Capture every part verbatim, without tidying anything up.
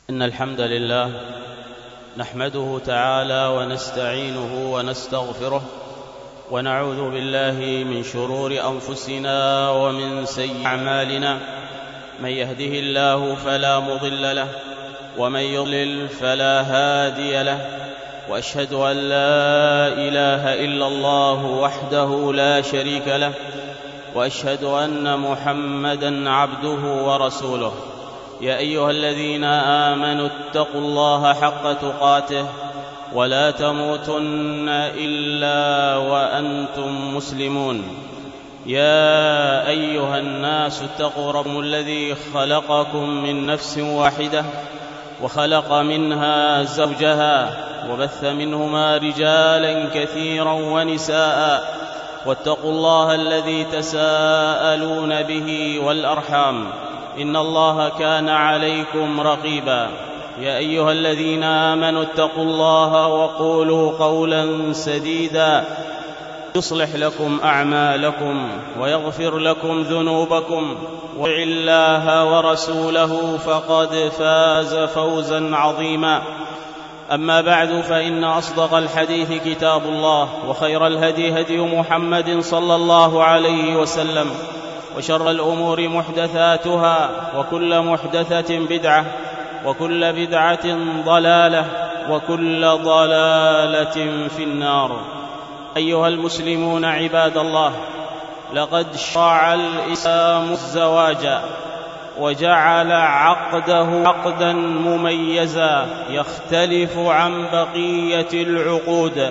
إن الحمد لله نحمده تعالى ونستعينه ونستغفره ونعوذ بالله من شرور أنفسنا ومن سيئات أعمالنا. من يهده الله فلا مضل له ومن يضلل فلا هادي له، وأشهد أن لا إله إلا الله وحده لا شريك له، وأشهد أن محمدًا عبده ورسوله. يا أيها الذين آمنوا اتقوا الله حق تقاته ولا تموتن إلا وأنتم مسلمون. يا أيها الناس اتقوا ربكم الذي خلقكم من نفس واحدة وخلق منها زوجها وبث منهما رجالا كثيرا ونساء، واتقوا الله الذي تساءلون به والأرحام، إن الله كان عليكم رقيبا. يا أيها الذين آمنوا اتقوا الله وقولوا قولا سديدا يصلح لكم أعمالكم ويغفر لكم ذنوبكم، ويطع الله ورسوله فقد فاز فوزا عظيما. أما بعد، فإن أصدق الحديث كتاب الله، وخير الهدي هدي محمد صلى الله عليه وسلم، وشر الأمور محدثاتها، وكل محدثة بدعة، وكل بدعة ضلالة، وكل ضلالة في النار. أيها المسلمون عباد الله، لقد شرع الإسلام الزواج وجعل عقده عقدا مميزا يختلف عن بقية العقود،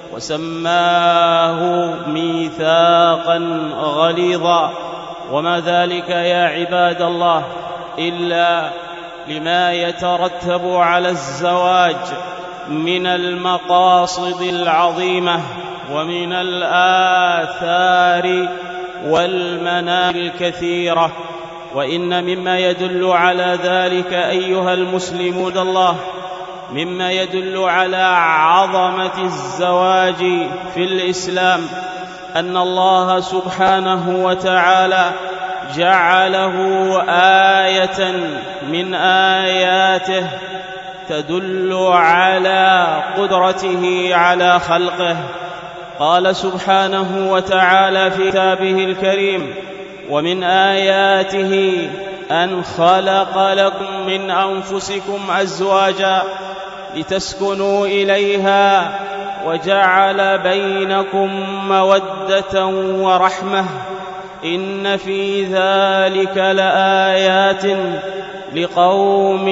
وسماه ميثاقا غليظا. وما ذلك يا عباد الله إلا لما يترتب على الزواج من المقاصد العظيمة ومن الآثار والمنافع الكثيرة. وإن مما يدل على ذلك أيها المسلمون الله، مما يدل على عظمة الزواج في الإسلام، أن الله سبحانه وتعالى جعله آية من آياته تدل على قدرته على خلقه. قال سبحانه وتعالى في كتابه الكريم: ومن آياته أن خلق لكم من أنفسكم أزواجا لتسكنوا إليها وجعل بينكم مودة ورحمة، إن في ذلك لآيات لقوم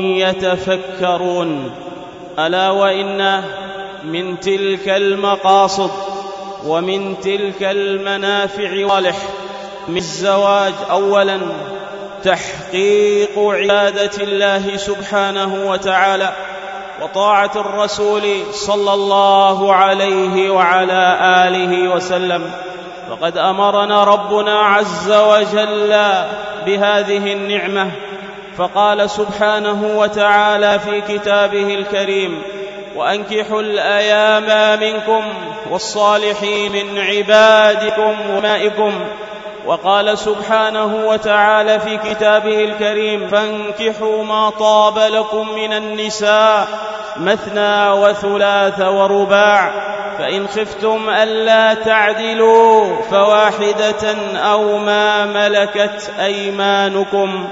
يتفكرون. ألا وإن من تلك المقاصد ومن تلك المنافع والصالح من الزواج أولا تحقيق عبادة الله سبحانه وتعالى وطاعة الرسول صلى الله عليه وعلى آله وسلم. فقد أمرنا ربنا عز وجل بهذه النعمة، فقال سبحانه وتعالى في كتابه الكريم: وأنكحوا الأيام منكم والصالحين من عبادكم وإمائكم. وقال سبحانه وتعالى في كتابه الكريم: فانكحوا ما طاب لكم من النساء مثنى وثلاث ورباع، فإن خفتم ألا تعدلوا فواحدة أو ما ملكت أيمانكم.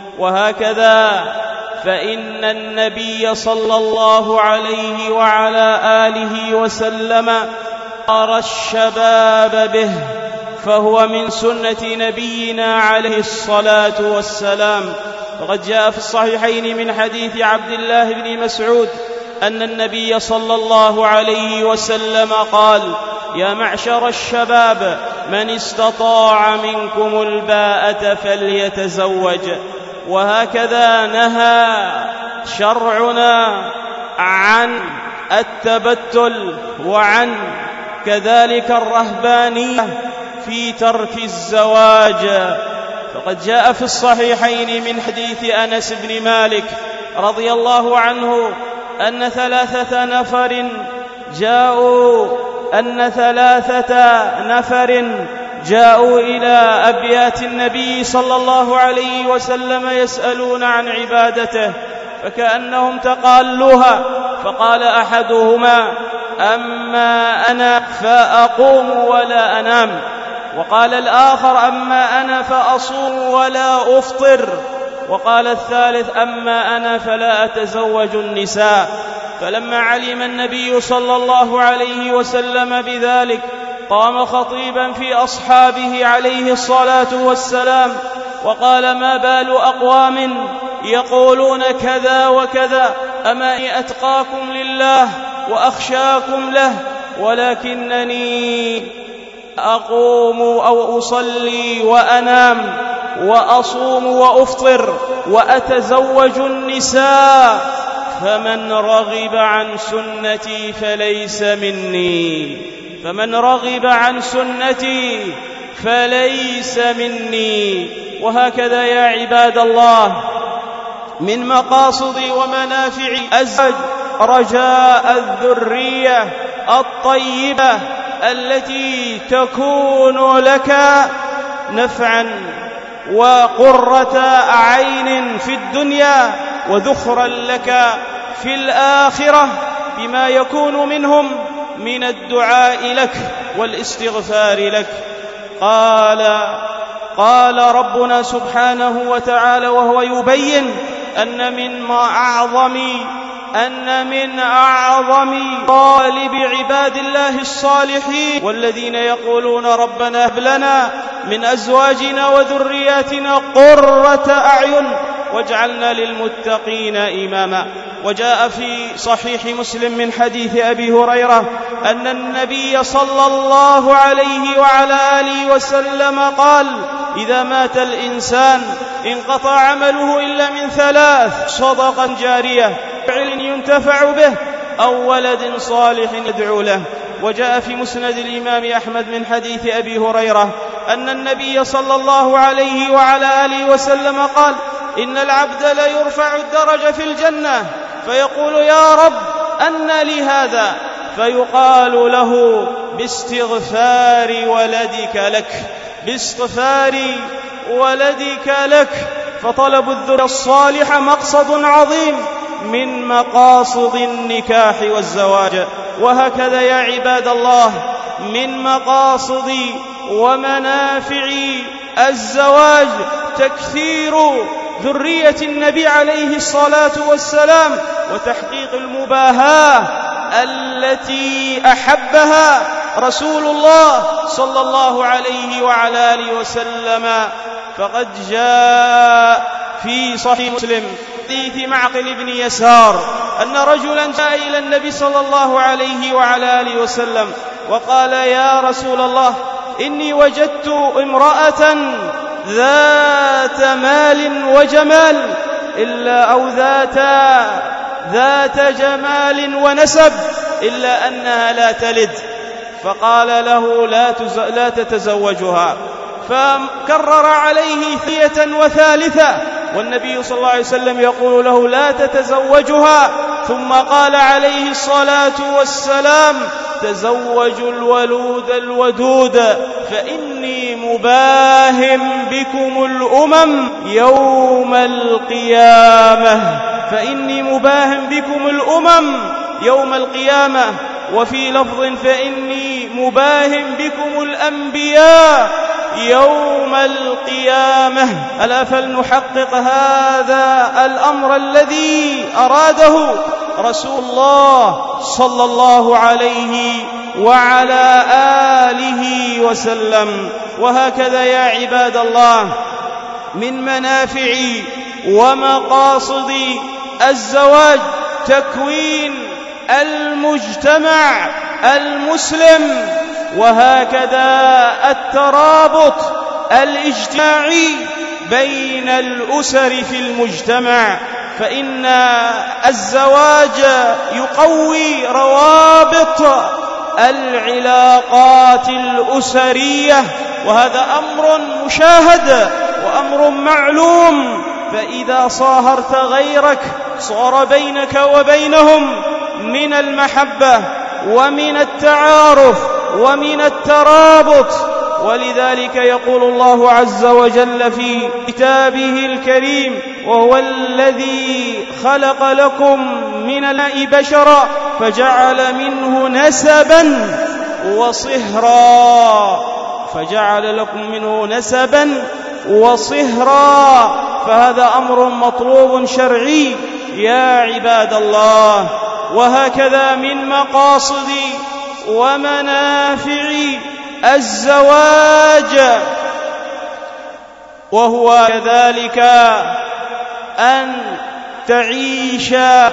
وهكذا فإن النبي صلى الله عليه وعلى آله وسلم أمر الشباب به، فهو من سنة نبينا عليه الصلاة والسلام. وقد جاء في الصحيحين من حديث عبد الله بن مسعود أن النبي صلى الله عليه وسلم قال: يا معشر الشباب، من استطاع منكم الباءة فليتزوج. وهكذا نهى شرعنا عن التبتل وعن كذلك الرهبانية في ترك الزواج. فقد جاء في الصحيحين من حديث أنس بن مالك رضي الله عنه أن ثلاثة نفر جاءوا أن ثلاثة نفر جاءوا إلى أبيات النبي صلى الله عليه وسلم يسألون عن عبادته، فكأنهم تقالوها، فقال أحدهما: أما أنا فأقوم ولا أنام، وقال الآخر: أما أنا فأصوم ولا أفطر، وقال الثالث: أما أنا فلا أتزوج النساء. فلما علم النبي صلى الله عليه وسلم بذلك قام خطيبا في أصحابه عليه الصلاة والسلام وقال: ما بال أقوام يقولون كذا وكذا، أما إني أتقاكم لله وأخشاكم له، ولكنني أقوم أو أصلي وأنام وأصوم وأفطر وأتزوج النساء، فمن رغب عن سنتي فليس مني، فمن رغب عن سنتي فليس مني. وهكذا يا عباد الله من مقاصد ومنافع الزواج رجاء الذرية الطيبة التي تكون لك نفعا وقرة عين في الدنيا وذخرا لك في الآخرة بما يكون منهم من الدعاء لك والاستغفار لك. قال قال ربنا سبحانه وتعالى وهو يبين أن من أعظم أن من أعظم طالب عباد الله الصالحين والذين يقولون: ربنا هب لنا من أزواجنا وذرياتنا قرة أعين واجعلنا للمتقين إماما. وجاء في صحيح مسلم من حديث أبي هريرة أن النبي صلى الله عليه وعلى آله وسلم قال: إذا مات الإنسان انقطع عمله إلا من ثلاث: صدقة جارية، علم ينتفع به، أو ولد صالح يدعو له. وجاء في مسند الإمام أحمد من حديث أبي هريرة أن النبي صلى الله عليه وعلى آله وسلم قال: إن العبد ليرفع الدرجة في الجنة فيقول: يا رب أنى لي هذا؟ فيقال له: باستغفار ولدك لك، باستغفار ولدك لك. فطلب الذرية الصالحة مقصد عظيم من مقاصد النكاح والزواج. وهكذا يا عباد الله من مقاصد ومنافع الزواج تكثير ذرية النبي عليه الصلاة والسلام وتحقيق المباهاة التي أحبها رسول الله صلى الله عليه وعلى آله وسلم. فقد جاء في صحيح مسلم حديث معقل بن يسار أن رجلا جاء إلى النبي صلى الله عليه وعلى آله وسلم وقال: يا رسول الله، إني وجدت امرأة ذات مال وجمال إلا أو ذات ذات جمال ونسب إلا أنها لا تلد. فقال له: لا, لا تتزوجها. فكرر عليه ثانية وثالثة والنبي صلى الله عليه وسلم يقول له: لا تتزوجها. ثم قال عليه الصلاة والسلام: تزوجوا الولود الودود فإني مباهم بكم الأمم يوم القيامة، فإني مباهم بكم الأمم يوم القيامة. وفي لفظ: فإني مباهم بكم الأنبياء يوم القيامة. ألا فلنحقق هذا الأمر الذي أراده رسول الله صلى الله عليه وعلى آله وسلم. وهكذا يا عباد الله من منافع ومقاصد الزواج تكوين المجتمع المسلم، وهكذا الترابط الاجتماعي بين الأسر في المجتمع. فإن الزواج يقوي روابط العلاقات الأسرية، وهذا أمر مشاهد وأمر معلوم. فإذا صاهرت غيرك صار بينك وبينهم من المحبة ومن التعارف ومن الترابط. ولذلك يقول الله عز وجل في كتابه الكريم: وهو الذي خلق لكم من الماء بشرا فجعل منه نسبا وصهرا فجعل لكم منه نسبا وصهرا فهذا أمر مطلوب شرعي يا عباد الله. وهكذا من مقاصد ومنافع الزواج وهو كذلك أن تعيش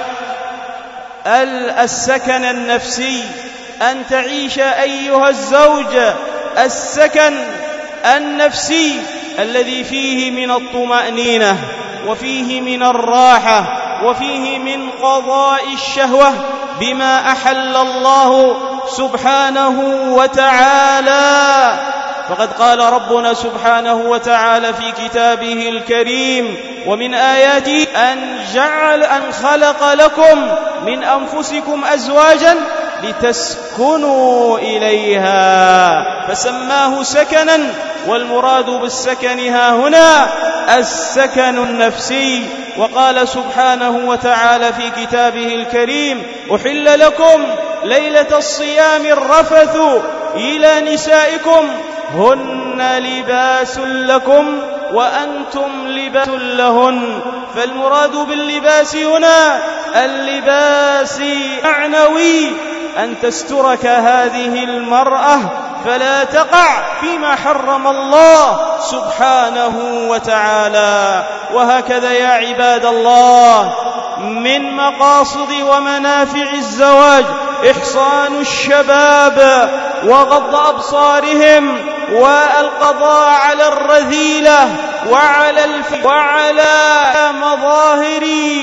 السكن النفسي، أن تعيش أيها الزوج السكن النفسي الذي فيه من الطمأنينة وفيه من الراحة وفيه من قضاء الشهوة بما أحل الله سبحانه وتعالى. فقد قال ربنا سبحانه وتعالى في كتابه الكريم: ومن آياته أن جعل أن خلق لكم من أنفسكم أزواجا لتسكنوا إليها، فسماه سكنا، والمراد بالسكن ها هنا السكن النفسي. وقال سبحانه وتعالى في كتابه الكريم: أحل لكم ليلة الصيام الرفث إلى نسائكم هن لباس لكم وأنتم لباس لهن. فالمراد باللباس هنا اللباس معنوي، أن تسترك هذه المرأة فلا تقع فيما حرم الله سبحانه وتعالى. وهكذا يا عباد الله من مقاصد ومنافع الزواج إحصان الشباب وغض أبصارهم والقضاء على الرذيلة وعلى الف... وعلى مظاهر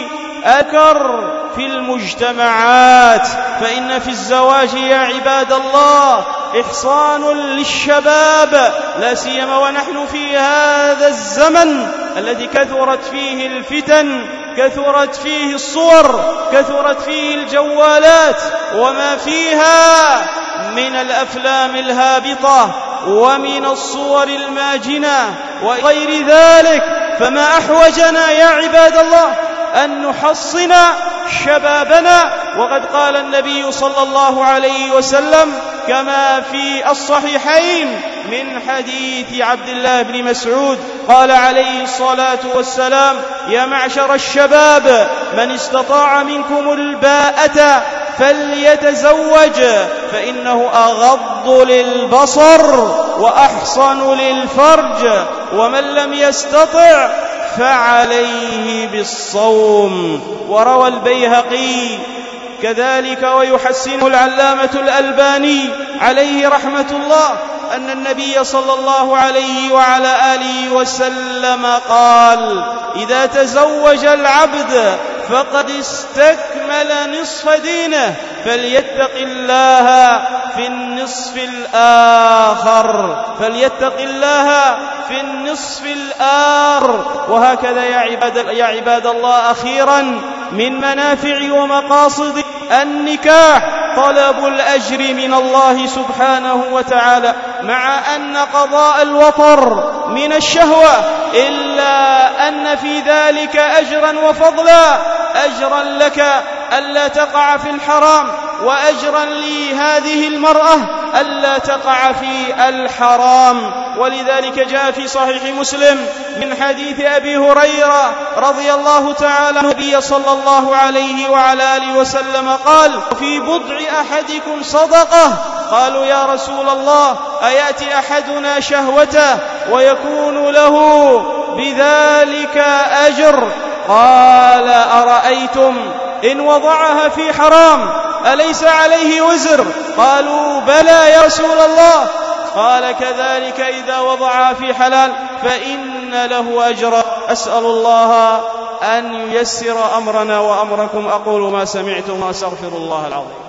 أكر في المجتمعات. فإن في الزواج يا عباد الله إحصان للشباب، لا سيما ونحن في هذا الزمن الذي كثرت فيه الفتن، كثرت فيه الصور، كثرت فيه الجوالات وما فيها من الأفلام الهابطة ومن الصور الماجنة وغير ذلك. فما أحوجنا يا عباد الله أن نحصن شبابنا. وقد قال النبي صلى الله عليه وسلم كما في الصحيحين من حديث عبد الله بن مسعود قال عليه الصلاة والسلام: يا معشر الشباب من استطاع منكم الباءة فليتزوج فإنه أغض للبصر وأحصن للفرج، ومن لم يستطع فعليه بالصوم. وروى البيهقي كذلك ويحسنه العلامة الألباني عليه رحمة الله أن النبي صلى الله عليه وعلى آله وسلم قال: إذا تزوج العبد فقد استكمل نصف دينه فليتق الله في النصف الآخر فليتق الله في النصف الآخر. وهكذا يا عباد, يا عباد الله أخيرا من منافع ومقاصد النكاح طلب الأجر من الله سبحانه وتعالى، مع أن قضاء الوطر من الشهوة إلا أن في ذلك أجرا وفضلا، أجرا لك ألا تقع في الحرام، وأجرا لهذه المرأة ألا تقع في الحرام. ولذلك جاء في صحيح مسلم من حديث أبي هريرة رضي الله تعالى عنه النبي صلى الله عليه وعلى آله وسلم قال: في بضع أحدكم صدقة. قالوا: يا رسول الله أيأتي أحدنا شهوته ويكون له بذلك أجر؟ قال: أرأيتم إن وضعها في حرام أليس عليه وزر؟ قالوا: بلى يا رسول الله. قال: كذلك إذا وضعها في حلال فإن له أجرا. أسأل الله أن ييسر أمرنا وأمركم. أقول ما سمعتم وأستغفر الله العظيم.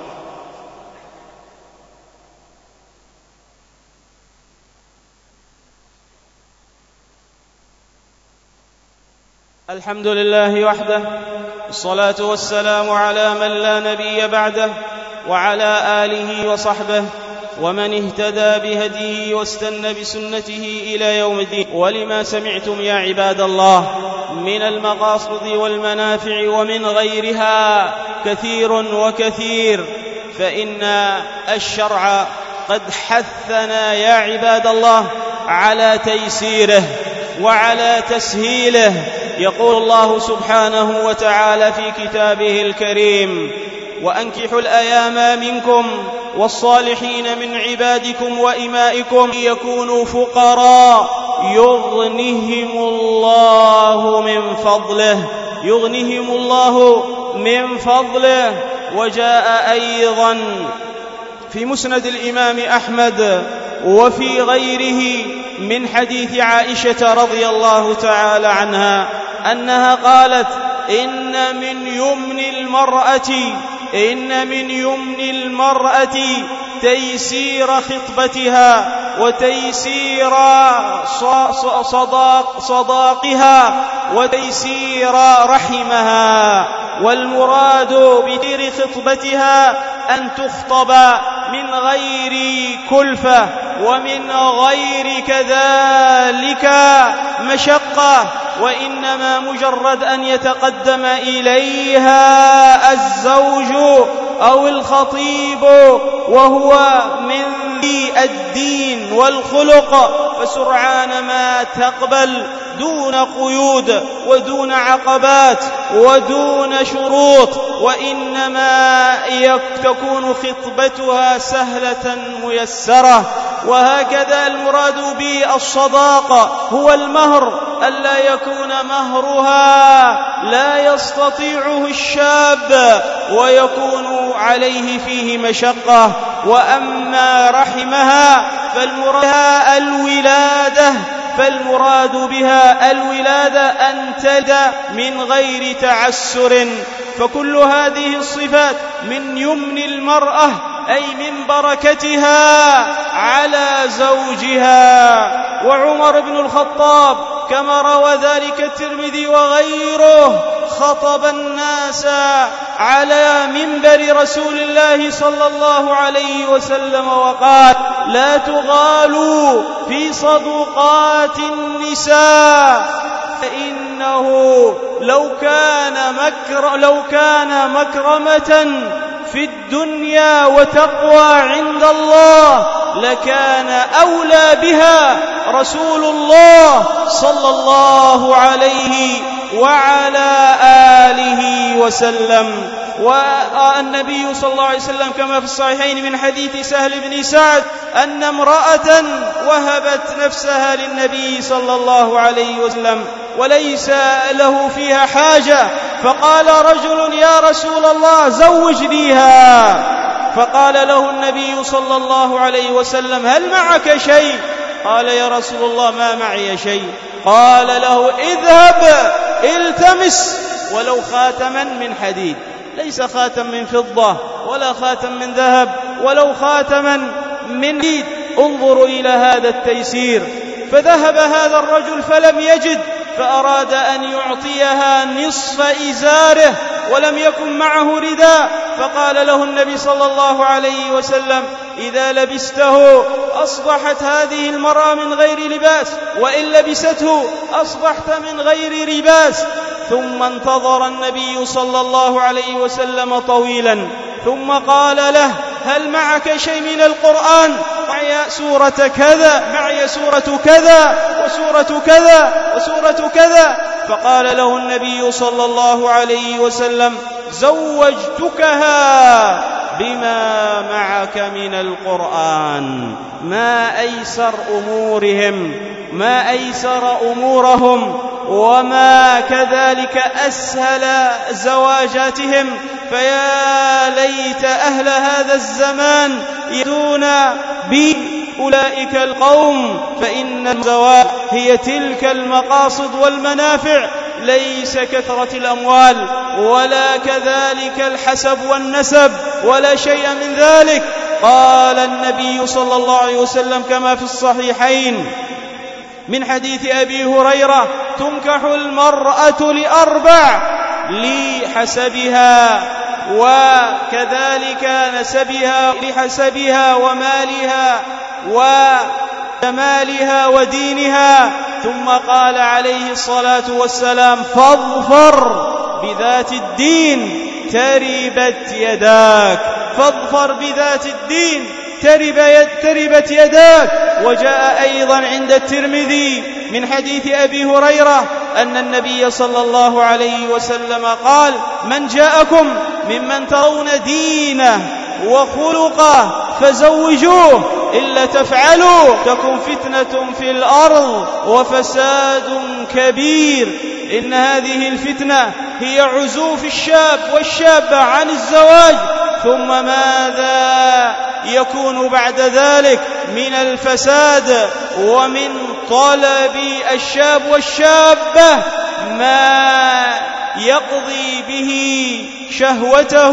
الحمد لله وحده، الصلاة والسلام على من لا نبي بعده، وعلى آله وصحبه ومن اهتدى بهديه واستنى بسنته إلى يوم الدين. ولما سمعتم يا عباد الله من المقاصد والمنافع ومن غيرها كثير وكثير، فإن الشرع قد حثنا يا عباد الله على تيسيره وعلى تسهيله. يقول الله سبحانه وتعالى في كتابه الكريم: وأنكحوا الأيام منكم والصالحين من عبادكم وإمائكم يكونوا فقراء يغنهم الله من فضله يغنهم الله من فضله. وجاء أيضا في مسند الإمام أحمد وفي غيره من حديث عائشة رضي الله تعالى عنها أنها قالت: إن من يمن المرأة إن من يمن المرأة تيسير خطبتها وتيسير صداق صداقها وتيسير رحمها. والمراد بتيسير خطبتها أن تخطب من غير كلفة ومن غير كذلك مشقة، وإنما مجرد أن يتقدم إليها الزوج أو الخطيب وهو من الدين والخلق فسرعان ما تقبل دون قيود ودون عقبات ودون شروط، وإنما تكون خطبتها سهلة ميسرة. وهكذا المراد بالصداقة هو المهر، ألا يكون مهرها لا يستطيعه الشاب ويكون عليه فيه مشقة. وأما رحمها فالمراد الولادة فالمراد بها الولادة أن تلد من غير تعسر. فكل هذه الصفات من يمن المرأة أي من بركتها على زوجها. وعمر بن الخطاب كما روى ذلك الترمذي وغيره خطب الناس على منبر رسول الله صلى الله عليه وسلم وقال: لا تغالوا في صدقات النساء فإنه لو كان مكر لو كان مكرمة في الدنيا وتقوى عند الله لكان أولى بها رسول الله صلى الله عليه وعلى آله وسلم. والنبي صلى الله عليه وسلم كما في الصحيحين من حديث سهل بن سعد أن امرأة وهبت نفسها للنبي صلى الله عليه وسلم وليس له فيها حاجة، فقال رجل: يا رسول الله زوجنيها. فقال له النبي صلى الله عليه وسلم: هل معك شيء؟ قال: يا رسول الله ما معي شيء. قال له: اذهب التمس ولو خاتما من حديد، ليس خاتم من فضة ولا خاتم من ذهب، ولو خاتما من حديد. انظروا إلى هذا التيسير. فذهب هذا الرجل فلم يجد، فأراد أن يعطيها نصف إزاره ولم يكن معه رداء، فقال له النبي صلى الله عليه وسلم: إذا لبسته أصبحت هذه المرأة من غير لباس، وإن لبسته أصبحت من غير لباس. ثم انتظر النبي صلى الله عليه وسلم طويلا ثم قال له: هل معك شيء من القرآن؟ معي سورة كذا معي سورة كذا وسورة كذا وسورة كذا. فقال له النبي صلى الله عليه وسلم: زوجتكها بما معك من القرآن. ما أيسر أمورهم ما أيسر أمورهم وما كذلك أسهل زواجاتهم. فيا ليت أهل هذا الزمان يدون بأولئك القوم، فإن الزواج هي تلك المقاصد والمنافع، ليس كثرة الأموال ولا كذلك الحسب والنسب ولا شيء من ذلك. قال النبي صلى الله عليه وسلم كما في الصحيحين من حديث أبي هريرة: تنكح المرأة لأربع: لحسبها وكذلك نسبها، لحسبها ومالها وجمالها ودينها. ثم قال عليه الصلاة والسلام: فاظفر بذات الدين تربت يداك، فاظفر بذات الدين تربت يداك. وجاء أيضا عند الترمذي من حديث أبي هريرة أن النبي صلى الله عليه وسلم قال: من جاءكم ممن ترون دينه وخلقه فزوجوه، إلا تفعلوا تكن فتنة في الأرض وفساد كبير. إن هذه الفتنة هي عزوف الشاب والشابة عن الزواج، ثم ماذا يكون بعد ذلك من الفساد ومن طلب الشاب والشابة ما يقضي به شهوته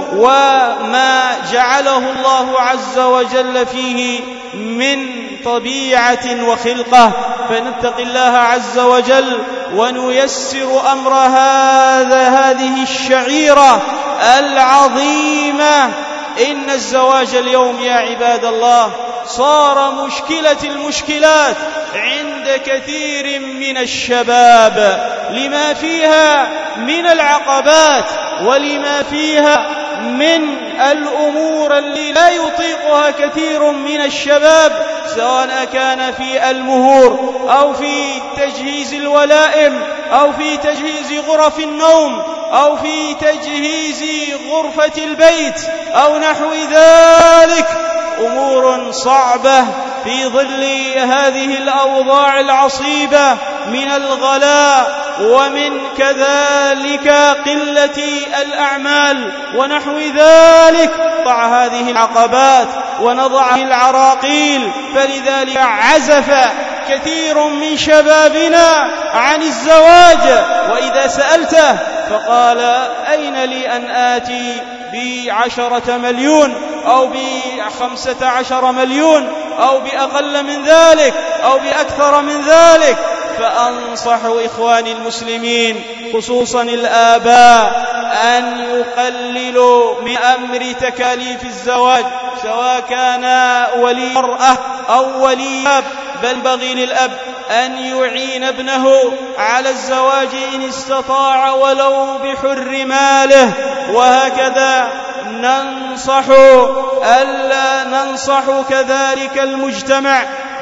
وما جعله الله عز وجل فيه من طبيعة وخلقة. فنتق الله عز وجل ونيسر أمر هذا هذه الشعيرة العظيمة. إن الزواج اليوم يا عباد الله صار مشكلة المشكلات عند كثير من الشباب، لما فيها من العقبات ولما فيها من الأمور التي لا يطيقها كثير من الشباب، سواء كان في المهور أو في تجهيز الولائم أو في تجهيز غرف النوم أو في تجهيز غرفة البيت أو نحو ذلك. أمور صعبة في ظل هذه الأوضاع العصيبة من الغلاء ومن كذلك قلة الأعمال ونحو ذلك. نضع هذه العقبات ونضع العراقيل، فلذلك عزف كثير من شبابنا عن الزواج، وإذا سألته فقال: أين لي أن آتي بعشرة مليون أو بخمسة عشر مليون أو بأقل من ذلك أو بأكثر من ذلك. فأنصح إخواني المسلمين خصوصا الآباء أن يقللوا من أمر تكاليف الزواج، سواء كان ولي مرأة أو ولي أب، بل ينبغي للأب أن يعين ابنه على الزواج إن استطاع ولو بحر ماله. وهكذا ننصح ألا ننصح كذلك المجتمع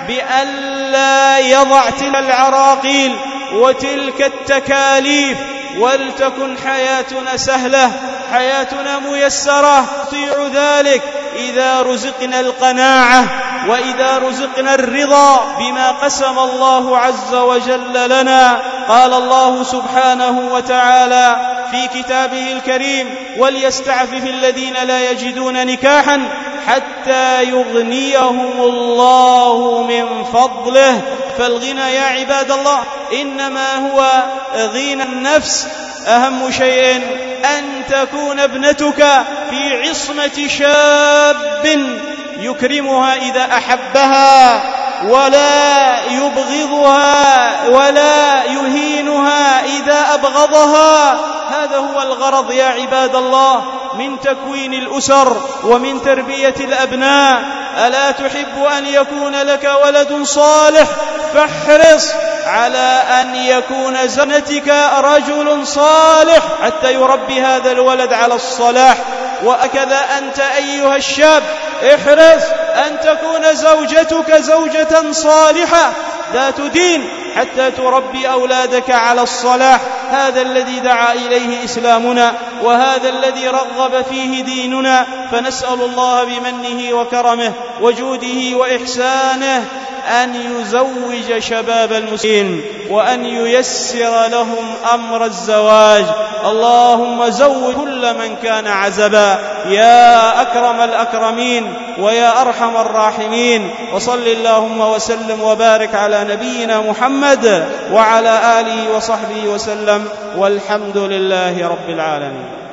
بألا يضع تلك العراقيل وتلك التكاليف، ولتكن حياتنا سهلة، حياتنا ميسرة. نطيع ذلك إذا رزقنا القناعة وإذا رزقنا الرضا بما قسم الله عز وجل لنا. قال الله سبحانه وتعالى في كتابه الكريم: وليستعفف الذين لا يجدون نكاحا حتى يغنيهم الله من فضله. فالغنى يا عباد الله إنما هو غنى النفس. أهم شيء أن تكون ابنتك في عصمة شاب يكرمها إذا أحبها ولا يبغضها ولا يهينها إذا أبغضها. هذا هو الغرض يا عباد الله من تكوين الأسر ومن تربية الأبناء. ألا تحب أن يكون لك ولد صالح؟ فاحرص على أن يكون زوجتك رجل صالح حتى يربي هذا الولد على الصلاح. وأكذا أنت أيها الشاب احرص أن تكون زوجتك زوجة صالحة ذات دين حتى تربي أولادك على الصلاح. هذا الذي دعا إليه إسلامنا وهذا الذي رغب فيه ديننا. فنسأل الله بمنه وكرمه وجوده وإحسانه أن يزوج شباب المسلمين وأن ييسر لهم أمر الزواج. اللهم زوج كل من كان عزبا يا أكرم الأكرمين ويا أرحم الراحمين. وصل اللهم وسلم وبارك على نبينا محمد وعلى آله وصحبه وسلم، والحمد لله رب العالمين.